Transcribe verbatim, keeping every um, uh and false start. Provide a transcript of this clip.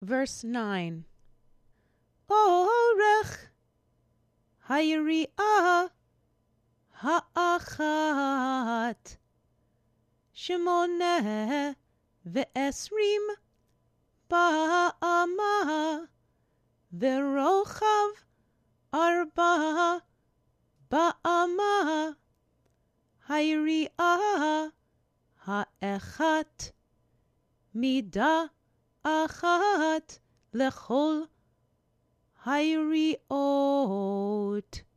Verse nine. Orech היריעה האחת שמונה ועשרים באמה ורוחב ארבע באמה. היריעה האחת מידה אחת לכל היריעות.